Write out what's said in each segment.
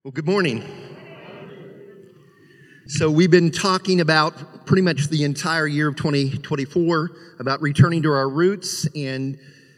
Well, good morning. So we've been talking about pretty much the entire year of 2024 about returning to our roots, and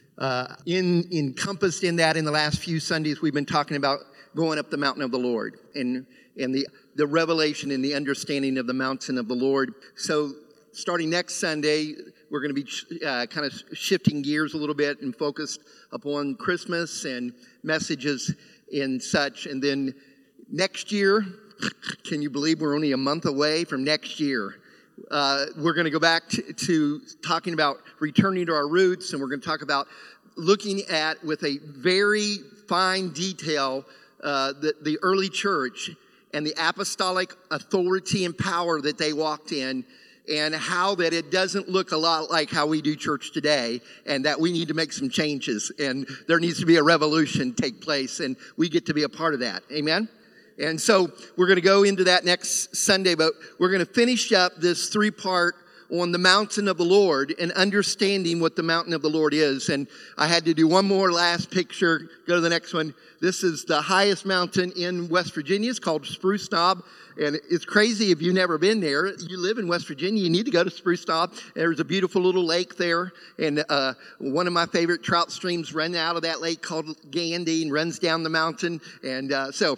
encompassed in that in the last few Sundays we've been talking about going up the mountain of the Lord and the revelation and the understanding of the mountain of the Lord. So starting next Sunday, we're going to be kind of shifting gears a little bit and focused upon Christmas and messages and such, and then next year, can you believe we're only a month away from next year? We're going to go back to talking about returning to our roots, and we're going to talk about looking at, with a very fine detail, the early church and the apostolic authority and power that they walked in, and how that it doesn't look a lot like how we do church today, and that we need to make some changes, and there needs to be a revolution take place, and we get to be a part of that. Amen? And so we're going to go into that next Sunday, but we're going to finish up this three-part on the mountain of the Lord and understanding what the mountain of the Lord is. And I had to do one more last picture. Go to the next one. This is the highest mountain in West Virginia. It's called Spruce Knob. And it's crazy if you've never been there. You live in West Virginia, you need to go to Spruce Knob. There's a beautiful little lake there. And one of my favorite trout streams runs out of that lake called Gandy and runs down the mountain. And so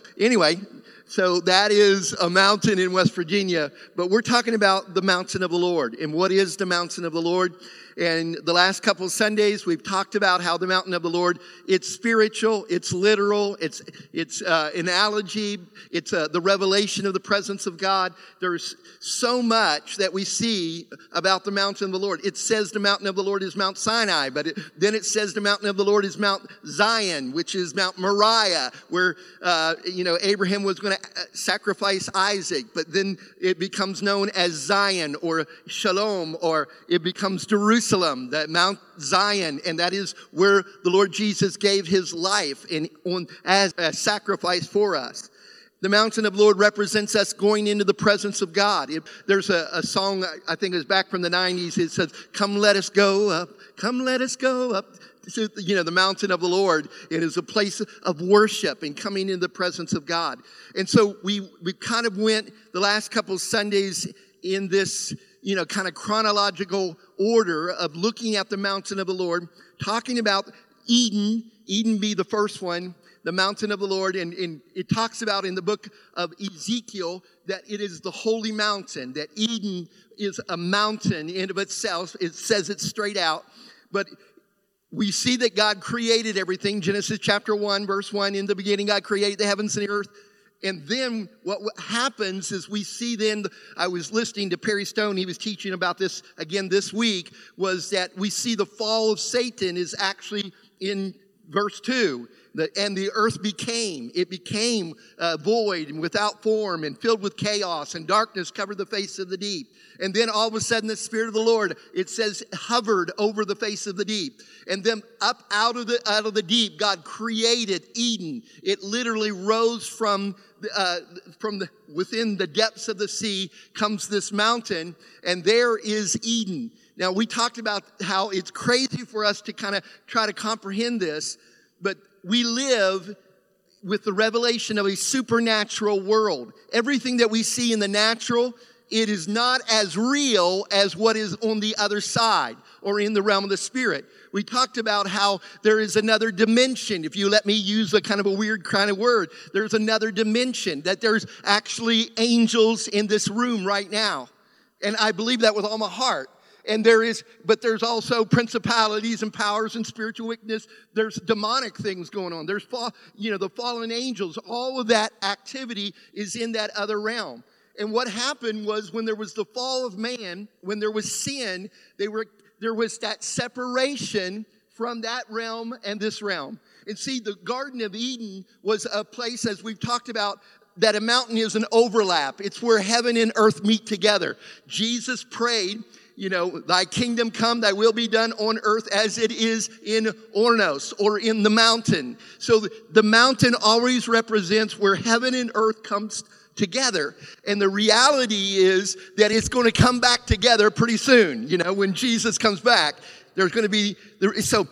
that is a mountain in West Virginia. But we're talking about the mountain of the Lord. And what is the mountain of the Lord? And the last couple of Sundays, we've talked about how the mountain of the Lord, it's spiritual, it's literal, it's analogy, it's the revelation of the presence of God. There's so much that we see about the mountain of the Lord. It says the mountain of the Lord is Mount Sinai, but then it says the mountain of the Lord is Mount Zion, which is Mount Moriah, where Abraham was going to sacrifice Isaac, but then it becomes known as Zion or Shalom, or it becomes Jerusalem, that Mount Zion, and that is where the Lord Jesus gave his life as a sacrifice for us. The mountain of the Lord represents us going into the presence of God. There's a song, I think it was back from the 90s. It says, "Come let us go up, come let us go up." So, the mountain of the Lord, it is a place of worship and coming into the presence of God. And so we kind of went the last couple of Sundays in this, kind of chronological order of looking at the mountain of the Lord, talking about Eden be the first one, the mountain of the Lord. And it talks about in the book of Ezekiel that it is the holy mountain, that Eden is a mountain in of itself. It says it straight out. But we see that God created everything. Genesis chapter 1, verse 1, in the beginning God created the heavens and the earth. And then what happens is we see then, I was listening to Perry Stone, he was teaching about this again this week, was that we see the fall of Satan is actually in verse 2. And the earth became void and without form and filled with chaos, and darkness covered the face of the deep. And then all of a sudden the Spirit of the Lord, it says, hovered over the face of the deep. And then up out of the deep, God created Eden. It literally rose from within the depths of the sea comes this mountain, and there is Eden. Now, we talked about how it's crazy for us to kind of try to comprehend this, but we live with the revelation of a supernatural world. Everything that we see in the natural, it is not as real as what is on the other side or in the realm of the spirit. We talked about how there is another dimension. If you let me use a kind of a weird kind of word, there's another dimension, that there's actually angels in this room right now. And I believe that with all my heart. But there's also principalities and powers and spiritual wickedness. There's demonic things going on. There's the fallen angels. All of that activity is in that other realm. And what happened was, when there was the fall of man, when there was sin, there was that separation from that realm and this realm. And see, the Garden of Eden was a place, as we've talked about, that a mountain is an overlap. It's where heaven and earth meet together. Jesus prayed, thy kingdom come, thy will be done on earth as it is in Ornos, or in the mountain. So the mountain always represents where heaven and earth comes together. And the reality is that it's going to come back together pretty soon. When Jesus comes back, there's going to be, so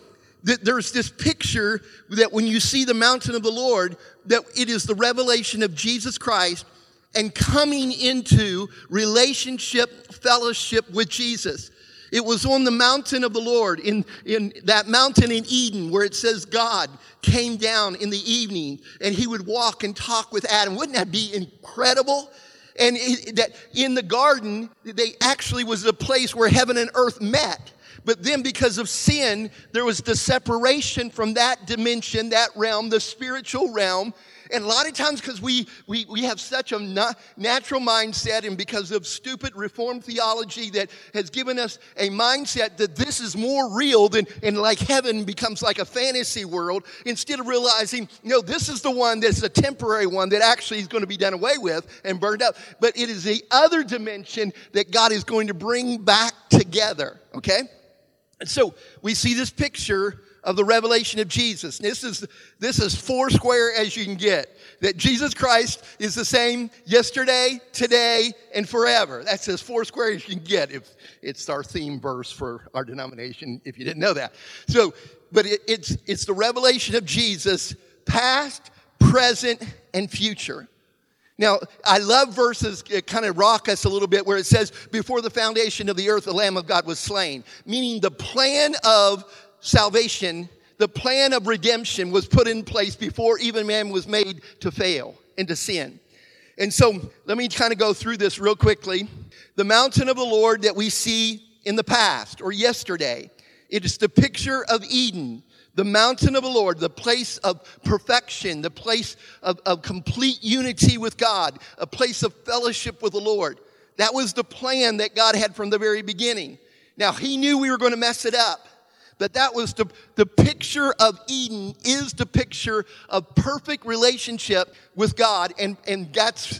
There's this picture that when you see the mountain of the Lord, that it is the revelation of Jesus Christ and coming into relationship, fellowship with Jesus. It was on the mountain of the Lord, in that mountain in Eden, where it says God came down in the evening and he would walk and talk with Adam. Wouldn't that be incredible? And that in the garden, they actually was a place where heaven and earth met. But then because of sin, there was the separation from that dimension, that realm, the spiritual realm. And a lot of times because we have such a natural mindset, and because of stupid Reformed theology that has given us a mindset that this is more real than, and like heaven becomes like a fantasy world, instead of realizing, no, this is the one that's a temporary one that actually is going to be done away with and burned up. But it is the other dimension that God is going to bring back together, okay? And so we see this picture of the revelation of Jesus. This is four square as you can get. That Jesus Christ is the same yesterday, today, and forever. That's as four square as you can get. If it's our theme verse for our denomination, if you didn't know that. So, but it's the revelation of Jesus, past, present, and future. Now, I love verses that kind of rock us a little bit where it says, before the foundation of the earth, the Lamb of God was slain. Meaning the plan of salvation, the plan of redemption was put in place before even man was made to fail and to sin. And so let me kind of go through this real quickly. The mountain of the Lord that we see in the past or yesterday, it is the picture of Eden. The mountain of the Lord, the place of perfection, the place of complete unity with God, a place of fellowship with the Lord. That was the plan that God had from the very beginning. Now, he knew we were going to mess it up, but that was the picture of Eden is the picture of perfect relationship with God. And that's,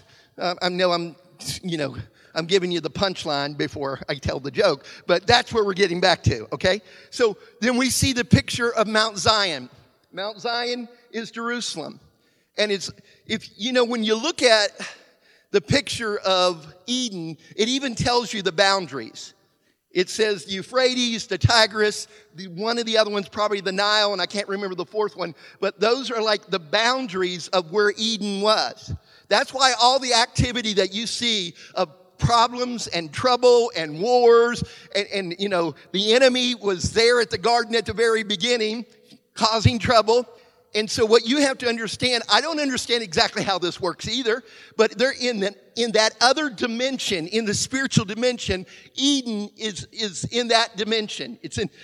I'm giving you the punchline before I tell the joke, but that's where we're getting back to, okay? So then we see the picture of Mount Zion. Mount Zion is Jerusalem. And when you look at the picture of Eden, it even tells you the boundaries. It says the Euphrates, the Tigris, one of the other ones, probably the Nile, and I can't remember the fourth one, but those are like the boundaries of where Eden was. That's why all the activity that you see of problems and trouble and wars and the enemy was there at the garden at the very beginning causing trouble. And so what you have to understand, I don't understand exactly how this works either, but they're in that other dimension, in the spiritual dimension. Eden is in that dimension.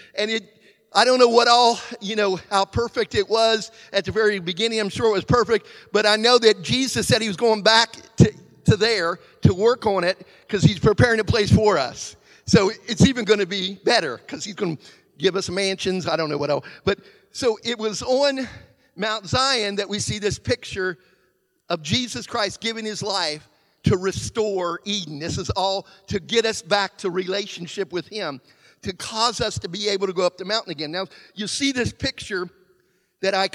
I don't know what how perfect it was at the very beginning. I'm sure it was perfect, but I know that Jesus said he was going back to there to work on it because he's preparing a place for us. So it's even going to be better because he's going to give us mansions. I don't know what else. But so it was on Mount Zion that we see this picture of Jesus Christ giving his life to restore Eden. This is all to get us back to relationship with him, to cause us to be able to go up the mountain again. Now, you see this picture that I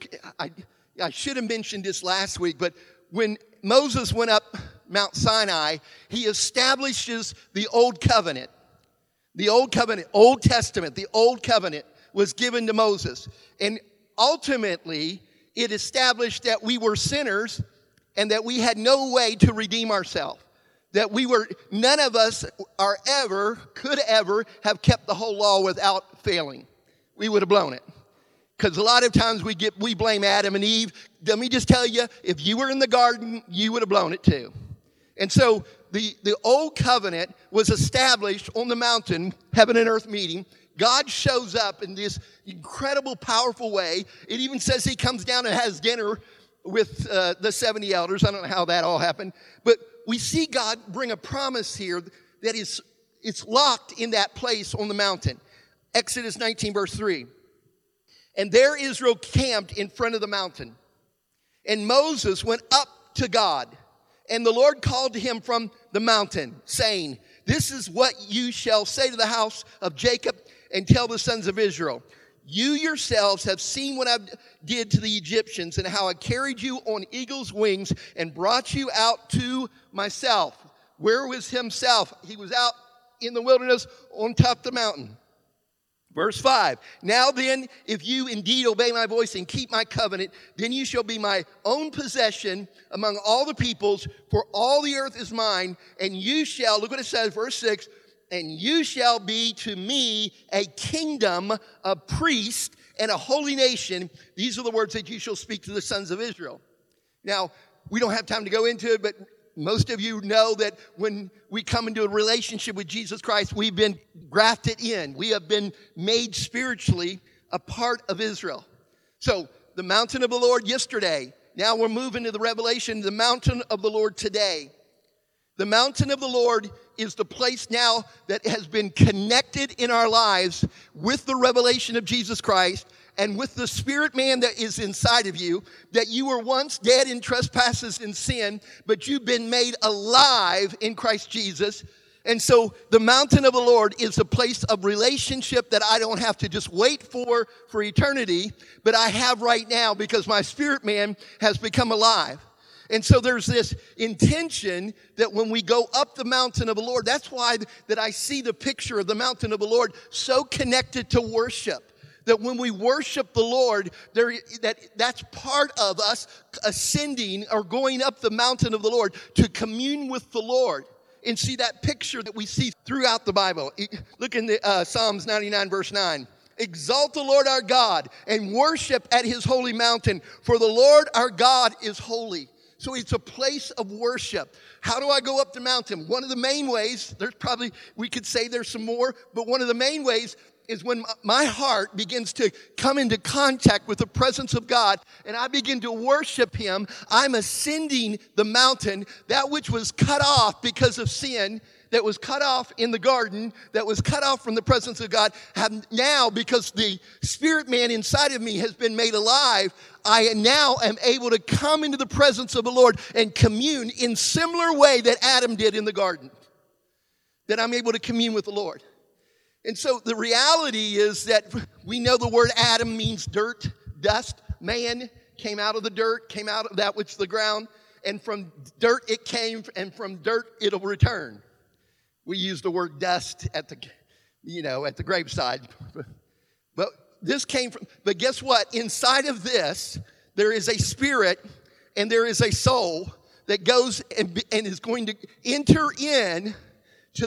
should have mentioned this last week, but when Moses went up Mount Sinai, he establishes the Old Covenant. The Old Covenant, Old Testament, the Old Covenant was given to Moses. And ultimately, it established that we were sinners and that we had no way to redeem ourselves. That none of us could ever have kept the whole law without failing. We would have blown it. Because a lot of times we blame Adam and Eve. Let me just tell you, if you were in the garden, you would have blown it too. And so the old covenant was established on the mountain, heaven and earth meeting. God shows up in this incredible, powerful way. It even says he comes down and has dinner with the 70 elders. I don't know how that all happened. But we see God bring a promise here that it's locked in that place on the mountain. Exodus 19, verse 3. And there Israel camped in front of the mountain. And Moses went up to God. And the Lord called to him from the mountain, saying, this is what you shall say to the house of Jacob and tell the sons of Israel. You yourselves have seen what I did to the Egyptians and how I carried you on eagle's wings and brought you out to myself. Where was himself? He was out in the wilderness on top of the mountain. Verse 5, now then, if you indeed obey my voice and keep my covenant, then you shall be my own possession among all the peoples, for all the earth is mine, and you shall, look what it says, verse 6, and you shall be to me a kingdom, a priest, and a holy nation. These are the words that you shall speak to the sons of Israel. Now, we don't have time to go into it, but most of you know that when we come into a relationship with Jesus Christ, we've been grafted in. We have been made spiritually a part of Israel. So the mountain of the Lord yesterday. Now we're moving to the Revelation, the mountain of the Lord today. The mountain of the Lord is the place now that has been connected in our lives with the revelation of Jesus Christ and with the spirit man that is inside of you, that you were once dead in trespasses and sin, but you've been made alive in Christ Jesus. And so the mountain of the Lord is a place of relationship that I don't have to just wait for eternity, but I have right now because my spirit man has become alive. And so there's this intention that when we go up the mountain of the Lord, that's why that I see the picture of the mountain of the Lord so connected to worship. That when we worship the Lord, that's part of us ascending or going up the mountain of the Lord to commune with the Lord. And see that picture that we see throughout the Bible. Look in the Psalms 99, verse 9. Exalt the Lord our God and worship at his holy mountain, for the Lord our God is holy. So it's a place of worship. How do I go up the mountain? One of the main ways, we could say there's some more, but one of the main ways is when my heart begins to come into contact with the presence of God and I begin to worship him. I'm ascending the mountain, that which was cut off because of sin, that was cut off in the garden, that was cut off from the presence of God. Now, because the spirit man inside of me has been made alive, I now am able to come into the presence of the Lord and commune in similar way that Adam did in the garden. That I'm able to commune with the Lord. And so the reality is that we know the word Adam means dirt, dust. Man came out of the dirt, came out of that which is the ground. And from dirt it came, and from dirt it'll return. We use the word dust at the graveside. But this came from, but guess what? Inside of this, there is a spirit and there is a soul that goes and is going to enter in to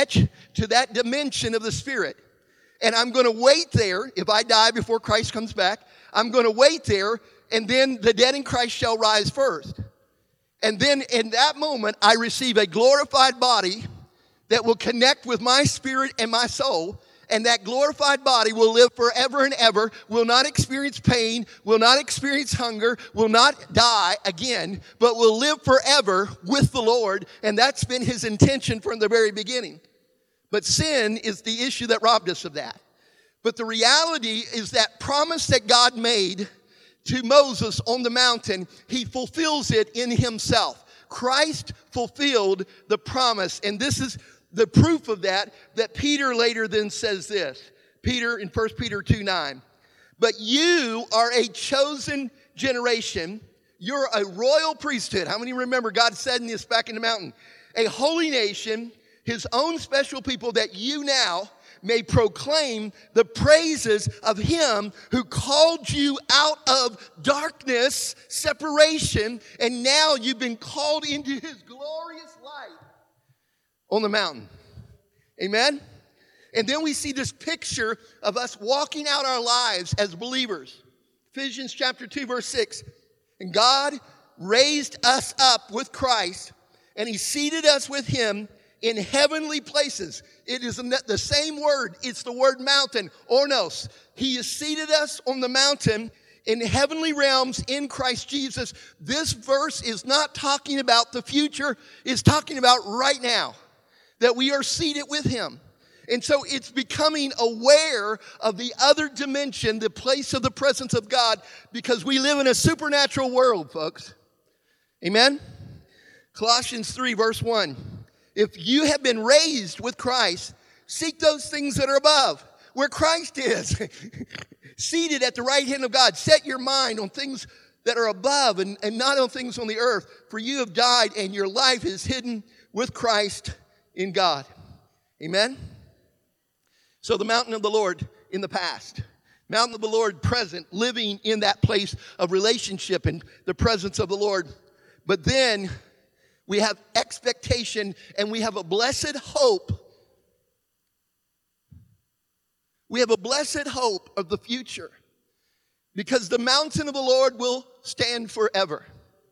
that dimension of the spirit. And I'm going to wait there. If I die before Christ comes back, I'm going to wait there, and then the dead in Christ shall rise first. And then in that moment, I receive a glorified body that will connect with my spirit and my soul. And that glorified body will live forever and ever, will not experience pain, will not experience hunger, will not die again, but will live forever with the Lord. And that's been his intention from the very beginning. But sin is the issue that robbed us of that. But the reality is that promise that God made to Moses on the mountain, he fulfills it in himself. Christ fulfilled the promise. And this is the proof of that Peter later then says this. Peter in 1 Peter 2:9. But you are a chosen generation. You're a royal priesthood. How many remember God said in this back in the mountain? A holy nation, his own special people, that you now may proclaim the praises of him who called you out of darkness, separation, and now you've been called into his glorious light on the mountain. Amen? And then we see this picture of us walking out our lives as believers. Ephesians chapter 2, verse 6. And God raised us up with Christ, and he seated us with him in heavenly places. It is the same word. It's the word mountain, ornos. He has seated us on the mountain in heavenly realms in Christ Jesus. This verse is not talking about the future. It's talking about right now. That we are seated with him. And so it's becoming aware of the other dimension, the place of the presence of God, because we live in a supernatural world, folks. Amen? Colossians 3, verse 1. If you have been raised with Christ, seek those things that are above, where Christ is, seated at the right hand of God. Set your mind on things that are above and not on things on the earth. For you have died, and your life is hidden with Christ in God. Amen? So the mountain of the Lord in the past. Mountain of the Lord present, living in that place of relationship and the presence of the Lord. But then we have expectation and we have a blessed hope. We have a blessed hope of the future because the mountain of the Lord will stand forever.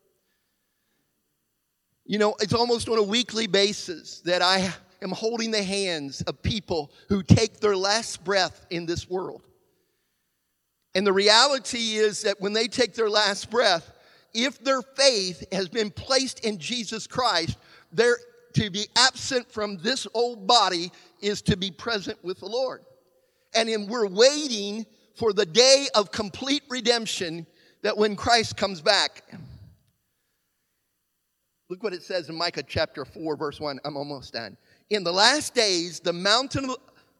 You know, it's almost on a weekly basis that I am holding the hands of people who take their last breath in this world. And the reality is that when they take their last breath, if their faith has been placed in Jesus Christ, they're to be absent from this old body is to be present with the Lord. And we're waiting for the day of complete redemption, that when Christ comes back. Look what it says in Micah chapter 4, verse 1. I'm almost done. In the last days, the mountain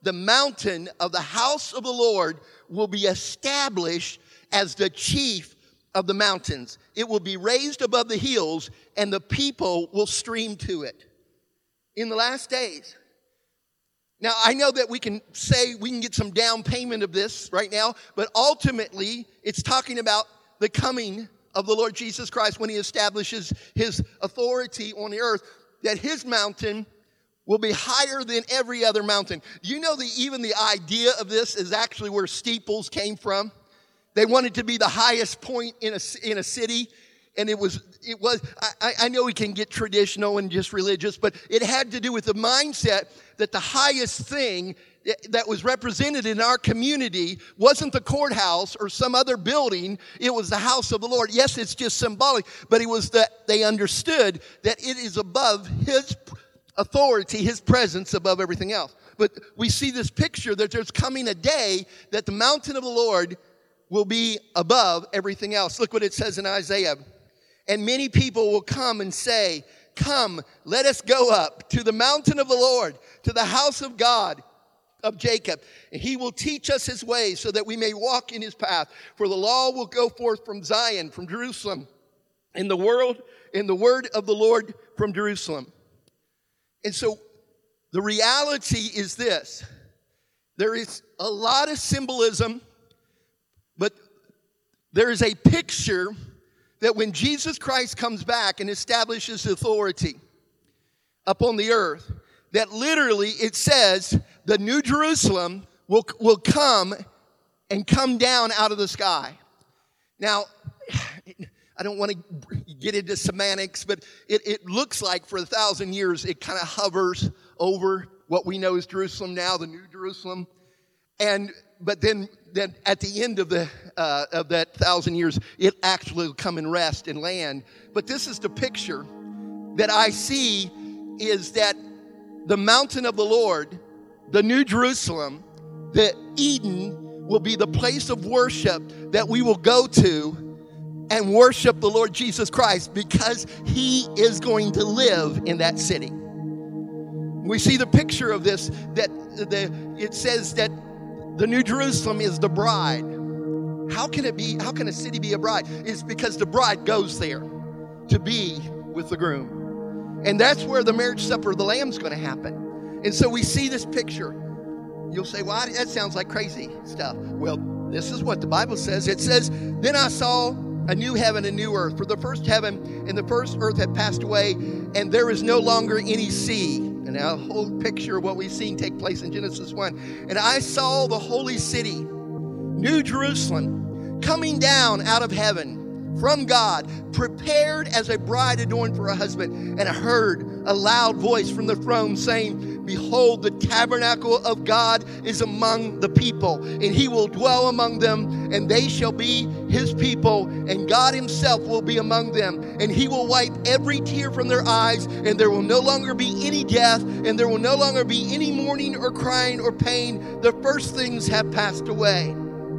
of the house of the Lord will be established as the chief of the mountains. It will be raised above the hills, and the people will stream to it. In the last days. Now, I know that we can say we can get some down payment of this right now, but ultimately, it's talking about the coming of the Lord Jesus Christ when he establishes his authority on the earth, that his mountain will be higher than every other mountain. Do you know that even the idea of this is actually where steeples came from? They wanted to be the highest point in a city, and it was. I know we can get traditional and just religious, but it had to do with the mindset that the highest thing that was represented in our community wasn't the courthouse or some other building. It was the house of the Lord. Yes, it's just symbolic, but it was that they understood that it is above his authority, his presence above everything else. But we see this picture that there's coming a day that the mountain of the Lord will be above everything else. Look what it says in Isaiah. And many people will come and say, "Come, let us go up to the mountain of the Lord, to the house of God of Jacob. And he will teach us his ways so that we may walk in his path. For the law will go forth from Zion, from Jerusalem, in the word of the Lord from Jerusalem." And so the reality is this. There is a lot of symbolism, but there is a picture that when Jesus Christ comes back and establishes authority upon the earth, that literally it says the New Jerusalem will come and come down out of the sky. Now, I don't want to get into semantics, but it looks like for 1,000 years it kind of hovers over what we know as Jerusalem now, the New Jerusalem. But then at the end of that 1,000 years, it actually will come and rest and land. But this is the picture that I see, is that the mountain of the Lord, the New Jerusalem, the Eden, will be the place of worship that we will go to and worship the Lord Jesus Christ, because he is going to live in that city. We see the picture of this, that it says that the New Jerusalem is the bride. How can a city be a bride? It's because the bride goes there to be with the groom. And that's where the marriage supper of the Lamb is going to happen. And so we see this picture. You'll say, well, that sounds like crazy stuff. Well, this is what the Bible says. It says, "Then I saw a new heaven and new earth. For the first heaven and the first earth had passed away, and there is no longer any sea." And now a whole picture of what we've seen take place in Genesis 1. "And I saw the holy city, New Jerusalem, coming down out of heaven from God, prepared as a bride adorned for a husband. And I heard a loud voice from the throne saying, 'Behold, the tabernacle of God is among the people, and he will dwell among them, and they shall be his people, and God himself will be among them. And he will wipe every tear from their eyes, and there will no longer be any death, and there will no longer be any mourning or crying or pain. The first things have passed away.'"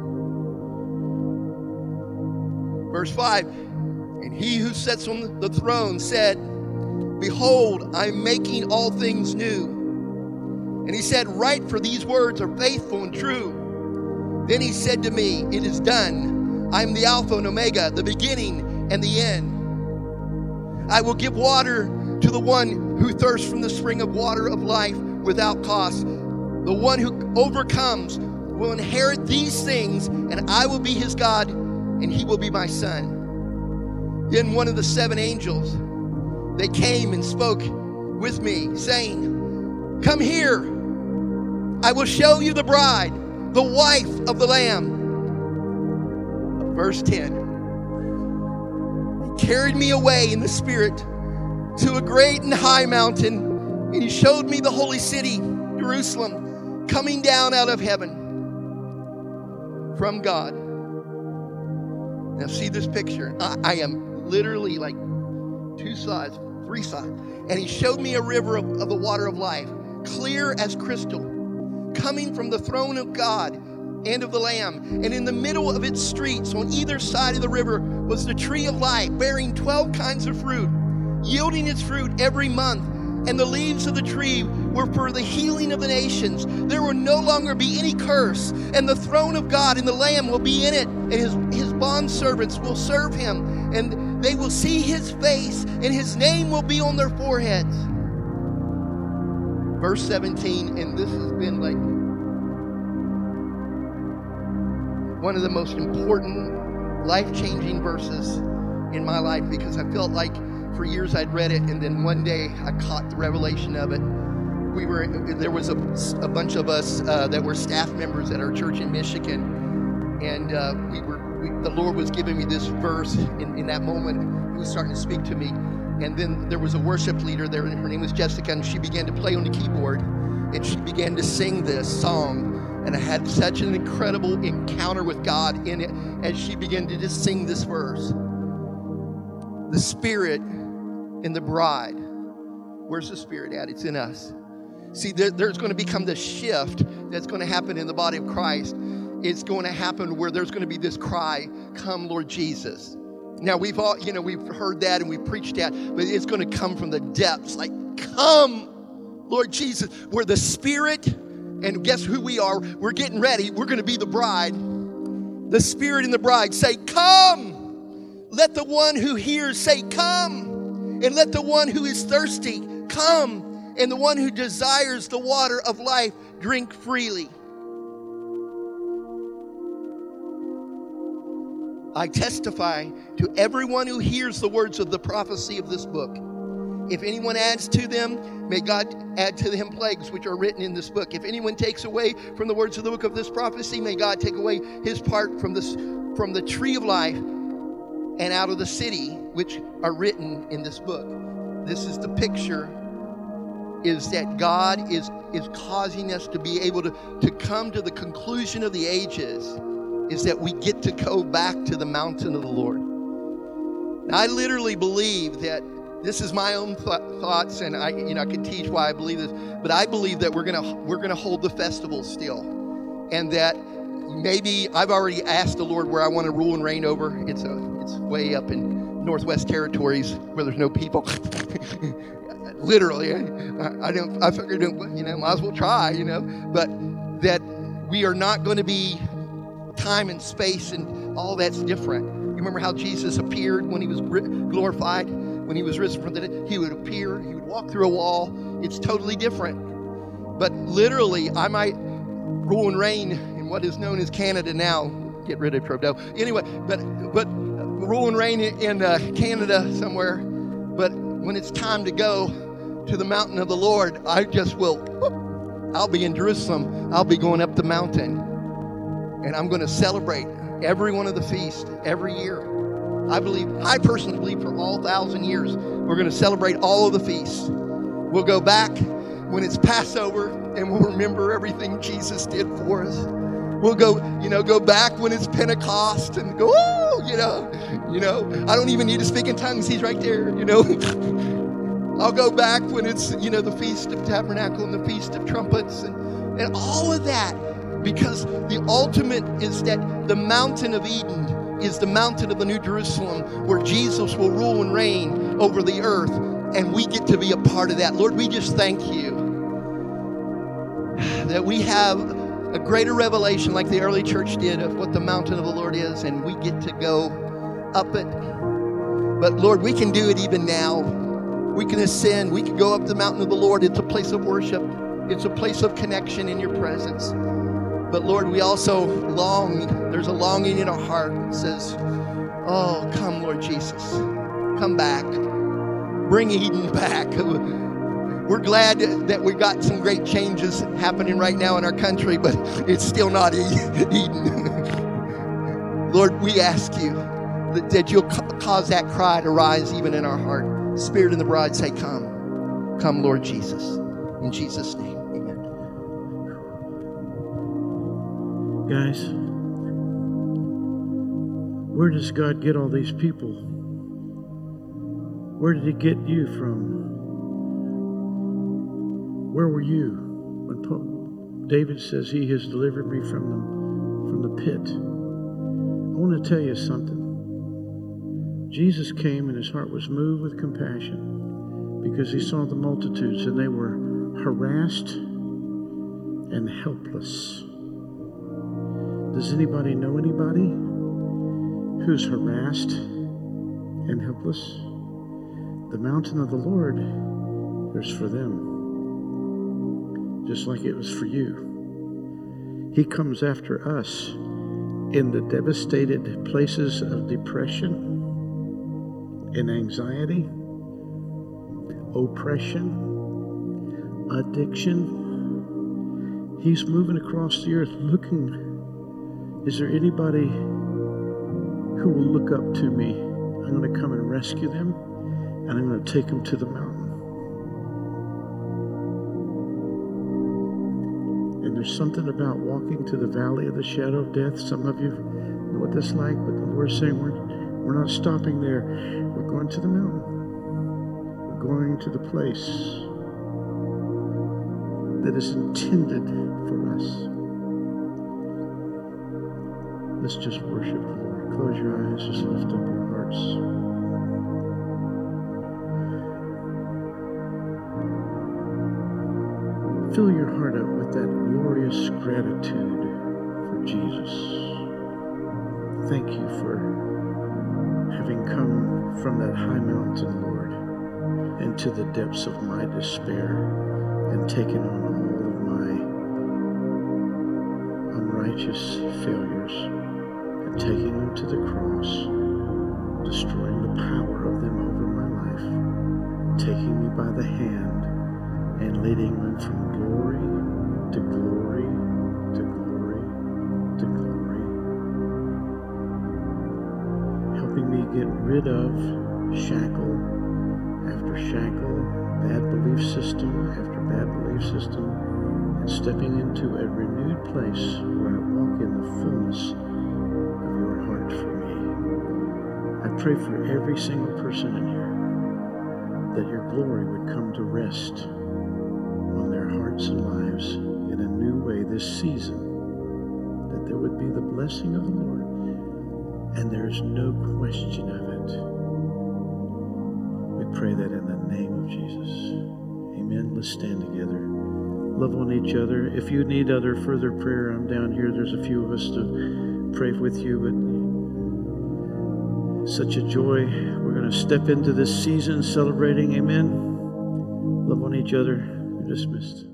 Verse 5, "And he who sits on the throne said, 'Behold, I am making all things new.' And he said, 'Write, for these words are faithful and true.' Then he said to me, 'It is done. I am the Alpha and Omega, the beginning and the end. I will give water to the one who thirsts from the spring of water of life without cost. The one who overcomes will inherit these things, and I will be his God, and he will be my son. Then one of the 7 angels, they came and spoke with me, saying, come here, I will show you the bride, the wife of the Lamb. Verse 10. He carried me away in the Spirit to a great and high mountain, and he showed me the holy city, Jerusalem, coming down out of heaven from God. Now see this picture. I am literally like 2 sides, 3 sides. And he showed me a river of the water of life, clear as crystal, coming from the throne of God and of the Lamb. And in the middle of its streets, on either side of the river, was the tree of life, bearing 12 kinds of fruit, yielding its fruit every month. And the leaves of the tree were for the healing of the nations. There will no longer be any curse, and the throne of God and the Lamb will be in it, and his bondservants will serve him, and they will see his face, and his name will be on their foreheads. Verse 17, and this has been like one of the most important, life-changing verses in my life, because I felt like for years I'd read it, and then one day I caught the revelation of it. There was a bunch of us that were staff members at our church in Michigan, and the Lord was giving me this verse in that moment. He was starting to speak to me, and then there was a worship leader there, and her name was Jessica, and she began to play on the keyboard, and she began to sing this song, and I had such an incredible encounter with God in it as she began to just sing this verse. The Spirit in the bride. Where's the Spirit at? It's in us. See, there's going to become this shift that's going to happen in the body of Christ. It's going to happen where there's going to be this cry, come Lord Jesus. Now we've heard that and we've preached that, but it's going to come from the depths, like, come Lord Jesus, where the Spirit, and guess who we are? We're getting ready. We're going to be the bride. The Spirit and the bride say, come. Let the one who hears say, come. And let the one who is thirsty come. And the one who desires the water of life drink freely. I testify to everyone who hears the words of the prophecy of this book. If anyone adds to them, may God add to him plagues which are written in this book. If anyone takes away from the words of the book of this prophecy, may God take away his part from the tree of life and out of the city which are written in this book. This is the picture, is that God is causing us to be able to come to the conclusion of the ages, is that we get to go back to the mountain of the Lord. Now, I literally believe that this is my own thoughts, and I can teach why I believe this, but I believe that we're gonna hold the festival still, and that maybe I've already asked the Lord where I want to rule and reign over. It's way up in Northwest Territories where there's no people. Literally, I figured, might as well try, but that we are not going to be time and space and all that's different. You remember how Jesus appeared when he was glorified, when he was risen from the dead? He would appear, he would walk through a wall. It's totally different. But literally, I might rule and reign in what is known as Canada now. Get rid of Trudeau. Anyway, but rule and reign in Canada somewhere. But when it's time to go to the mountain of the Lord, I just will. I'll be in Jerusalem. I'll be going up the mountain. And I'm going to celebrate every one of the feasts every year. I personally believe for all 1,000 years, we're going to celebrate all of the feasts. We'll go back when it's Passover and we'll remember everything Jesus did for us. We'll go back when it's Pentecost and go, I don't even need to speak in tongues. He's right there, I'll go back when it's, the Feast of Tabernacle and the Feast of Trumpets and all of that. Because the ultimate is that the mountain of Eden is the mountain of the New Jerusalem where Jesus will rule and reign over the earth, and we get to be a part of that. Lord, we just thank you that we have a greater revelation like the early church did of what the mountain of the Lord is, and we get to go up it. But Lord, we can do it even now. We can ascend. We can go up the mountain of the Lord. It's a place of worship. It's a place of connection in your presence. But Lord, we also long, there's a longing in our heart that says, oh, come, Lord Jesus. Come back. Bring Eden back. We're glad that we got some great changes happening right now in our country, but it's still not Eden. Lord, we ask you that you'll cause that cry to rise even in our heart. Spirit and the bride say, come. Come, Lord Jesus. In Jesus' name, amen. Guys, where does God get all these people? Where did he get you from? Where were you when David says he has delivered me from the pit? I want to tell you something. Jesus came and his heart was moved with compassion because he saw the multitudes and they were harassed and helpless. Does anybody know anybody who's harassed and helpless? The mountain of the Lord is for them, just like it was for you. He comes after us in the devastated places of depression and anxiety, oppression, addiction. He's moving across the earth looking. Is there anybody who will look up to me? I'm going to come and rescue them, and I'm going to take them to the mountain. And there's something about walking to the valley of the shadow of death. Some of you know what that's like, but the Lord's saying we're not stopping there. We're going to the mountain. We're going to the place that is intended for us. Let's just worship the Lord. Close your eyes. Just lift up your hearts. Fill your heart up with that glorious gratitude for Jesus. Thank you for having come from that high mountain, Lord, into the depths of my despair and taken on all of my unrighteous failures and taking them to the cross, destroying the power of them over my life, taking me by the hand and leading me from glory to glory to glory to glory. Helping me get rid of shackle after shackle, bad belief system after bad belief system, and stepping into a renewed place where I walk in the fullness of your heart for me. I pray for every single person in here that your glory would come to rest on their hearts and lives in a new way this season, that there would be the blessing of the Lord, and there is no question of it. We pray that in the name of Jesus. Amen. Let's stand together. Love on each other. If you need other further prayer, I'm down here. There's a few of us to pray with you, but such a joy. We're going to step into this season celebrating. Amen. Love on each other. You're dismissed.